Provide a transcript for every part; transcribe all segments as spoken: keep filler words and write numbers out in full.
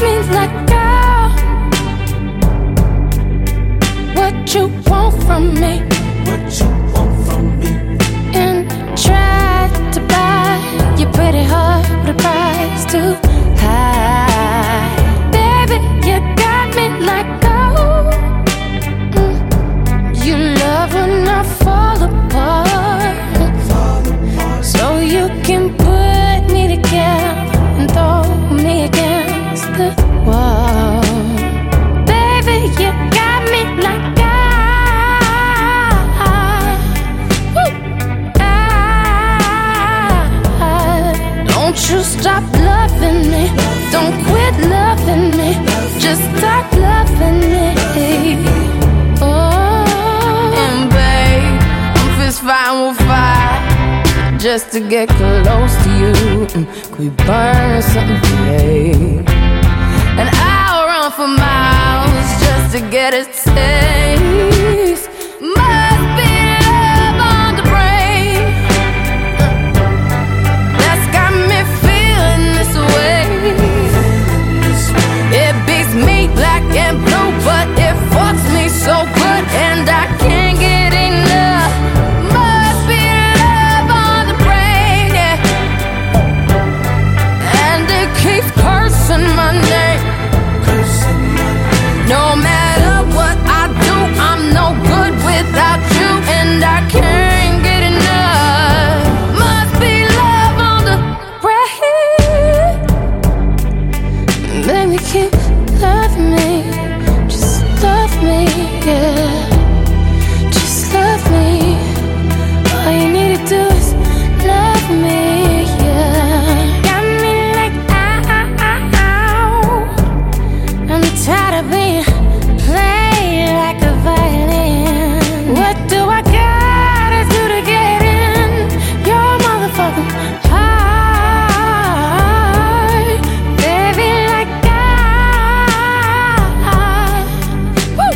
me like, girl, what you want from me? What you want from me? And try to buy your pretty heart with a price too high. Baby, you got me like, oh, mm. You love when I fall apart, Fall apart. so you can put me together and throw me against the wall. Baby, you got me like, I, woo, I, don't you stop loving me, don't quit loving me, just stop loving me. Oh, and babe, I'm fist fighting with fire just to get close to you. Mm, could we burn something today? And I'll run for miles just to get a taste. Must be love on the brain that's got me feeling this way. It beats me black and blue, but it fucks me so good, and I can't get enough. Must be love on the brain, yeah. And it keeps cursing my name. No matter what I do, I'm no good without you, and I can't get enough. Must be love on the brain. Baby, keep loving me, just love me, yeah. Just love me. All you need to do is love me, yeah. Got me like, ow. I'm tired of being played like a violin. What do I gotta do to get in your motherfucking heart? Baby, like I, woo,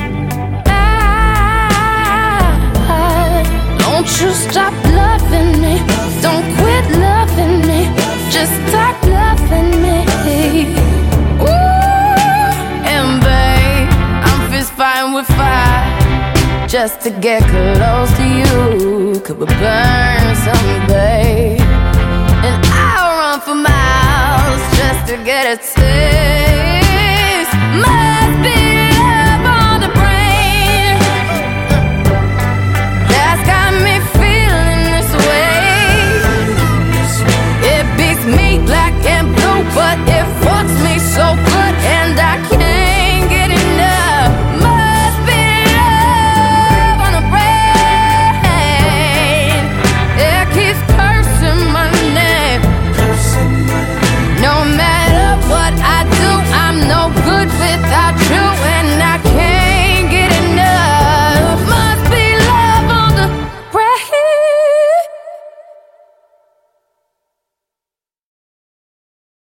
I, don't you stop loving me, don't quit loving me, just stop loving me. Ooh, and babe, I'm fist fighting with fire just to get close to you. Could we burn something, babe? And I'll run for miles just to get a taste. Must be